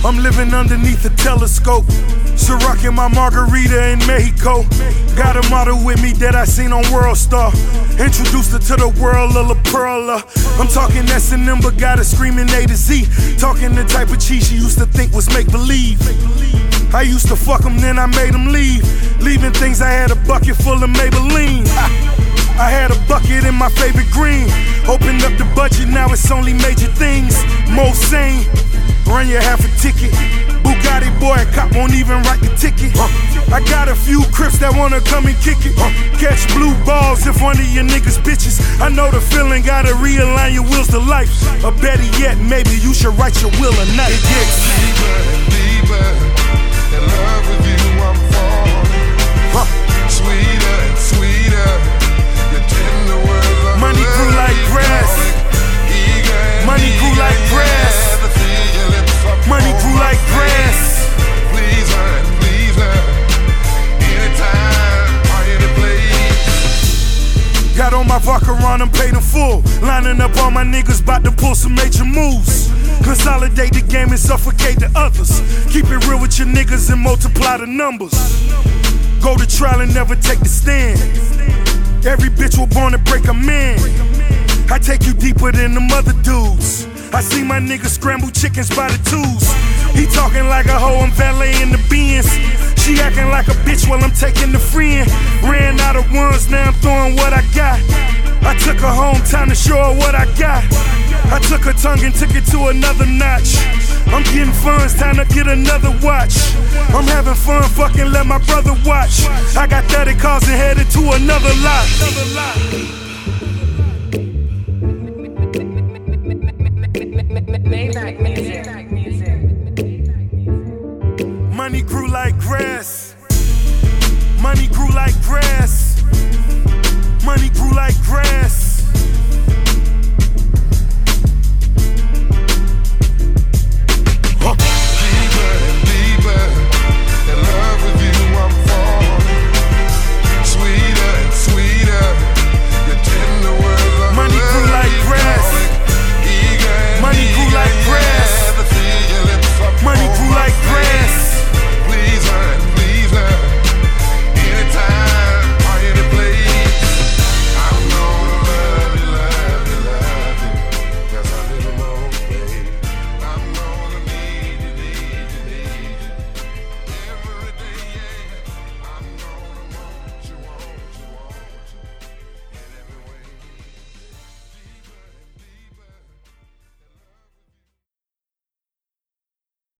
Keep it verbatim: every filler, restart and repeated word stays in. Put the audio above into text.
I'm living underneath a telescope. Ciroc in my margarita in Mexico. Got a model with me that I seen on World Star. Introduced her to the world of La Perla. I'm talking S and M, but got her screaming A to Z. Talking the type of cheese she used to think was make-believe. I used to fuck them, then I made them leave. Leaving things, I had a bucket full of Maybelline. I had a bucket in my favorite green. Opened up the budget, now it's only major things. Most sane, run your half a ticket. Bugatti boy, a cop won't even write the ticket. I got a few Crips that wanna come and kick it. Catch blue balls if one of your niggas bitches. I know the feeling, gotta realign your wheels to life. Or better yet, maybe you should write your will a night. It gets deeper and deeper. In love with you, I'm falling. Huh. Sweeter and sweeter. Your tender words of money grew like grass. Money grew like grass. Money grew like grass. Please learn, please learn. Anytime or any place. Got on my Vacheron and paid in full. Lining up all my niggas, bout to pull some major moves. Consolidate the game and suffocate the others. Keep it real with your niggas and multiply the numbers. Go to trial and never take the stand. Every bitch was born to break a man. I take you deeper than them other dudes. I see my niggas scramble chickens by the twos. He talking like a hoe, I'm valeting the Benz. She acting like a bitch while I'm taking the friend. Ran out of ones, now I'm throwing what I got. I took her home, time to show her what I got. I took her tongue and took it to another notch. I'm getting funds, time to get another watch. I'm having fun, fucking let my brother watch. I got thirty cars and headed to another lot.